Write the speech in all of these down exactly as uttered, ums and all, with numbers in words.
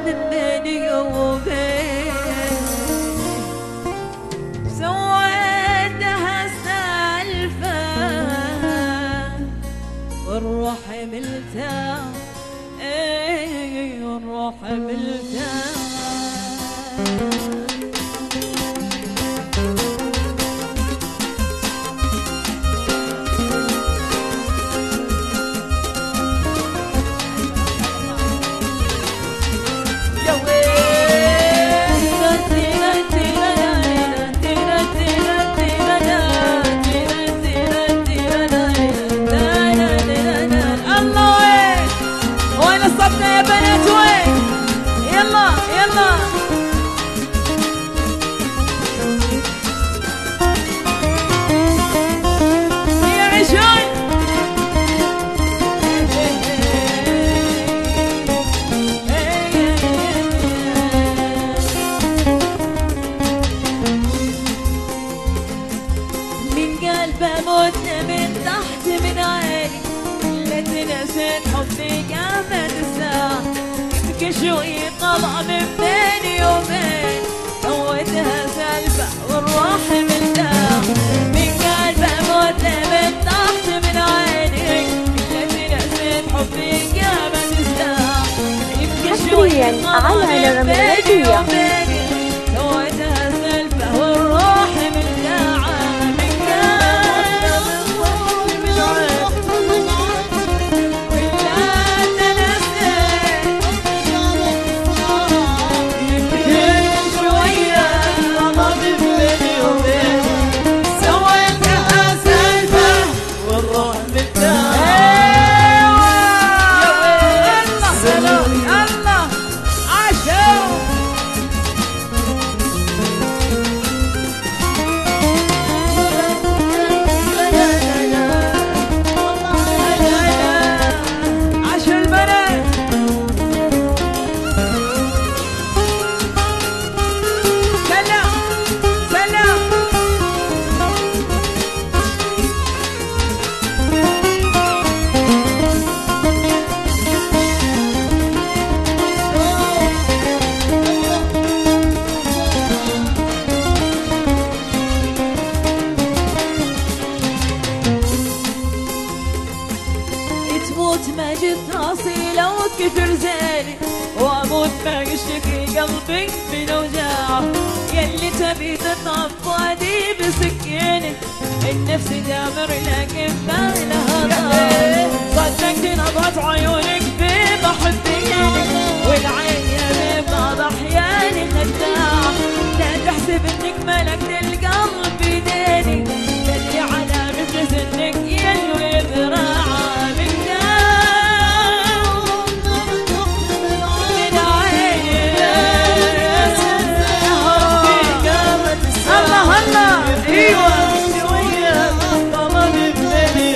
من بيني وبين سويتها سالفة والروح ملتها اي والروح ملتها بموتنا من تحت من عيني لا تنسين حبي قامت الساعة يبكي شوي طلع من بيني وبين سويتها سالفة والروح مرتاح من قلب بموتنا من تحت من عيني لا تنسين حبي قامت الساعة يبكي شوي طلع من بيني وبيني سويتها سالفة والروح مرتاحة ما جيت راسي لو كثر زيني واموت ما يشتكي قلبي من اوجاعه يلي تبي تطفادي بسكيني النفس دامر لكن ما لها طعم صدقت نظرة عيونك بمحبينك والعين يا ببعض احياني خداعه لا تحسب انك ملكت القلب بيديني تدري على مثل سنك يلو يذراعه ايوه شويه طلب بيني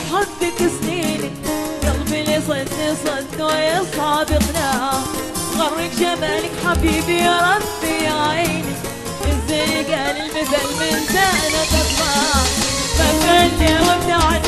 حبك سنيني قلبي اللي صدني صد ويصعب اقناعه غرك جمالك حبيبي يا ربي يا عيني ازاي قال المثل من زانة تطلع فكرني وابدعني